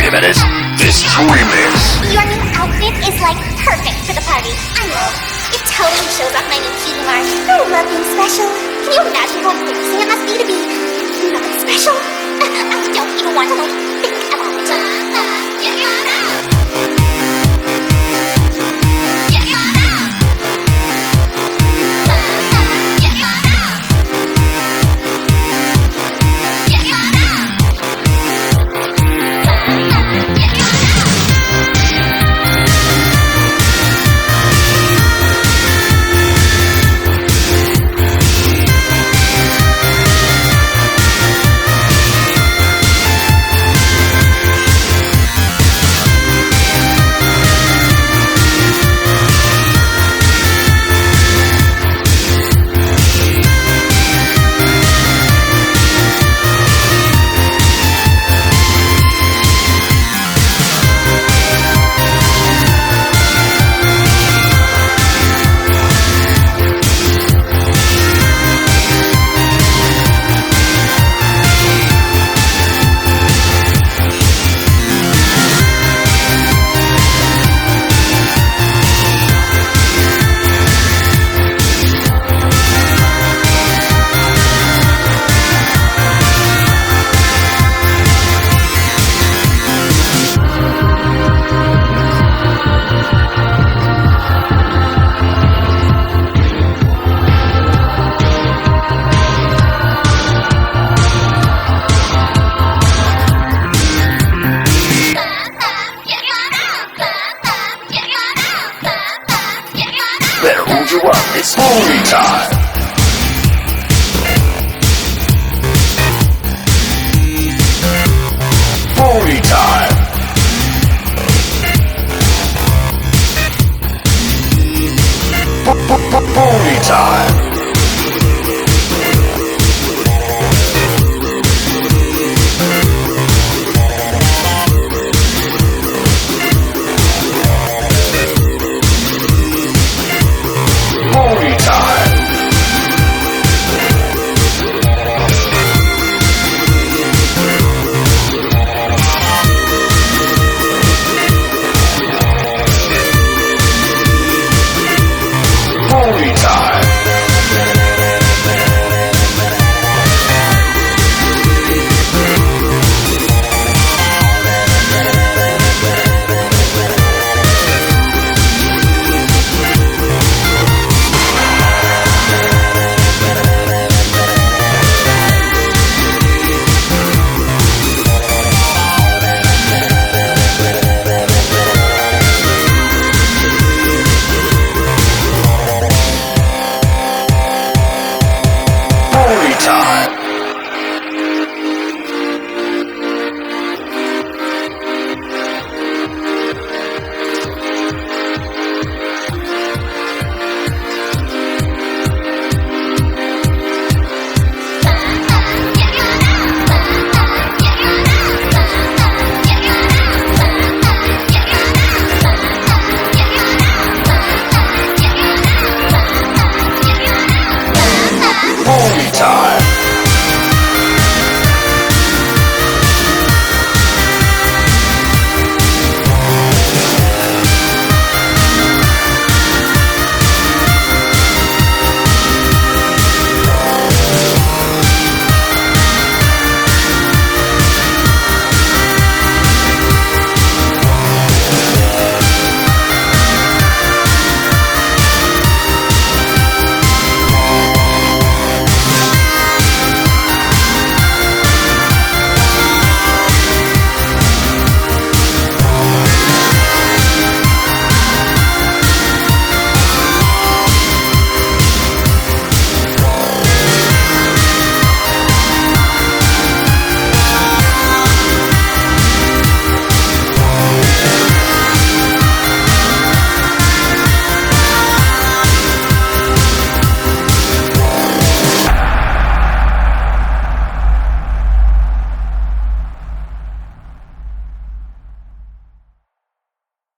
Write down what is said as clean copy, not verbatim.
give it is this remix. Your new outfit is like perfect for the party. I know. It totally shows off my new cutie mark. I love being special. Can you imagine how embarrassing it must be to be nothing special? I don't even want to think about it. Better hold you up, it's movie time. Movie time.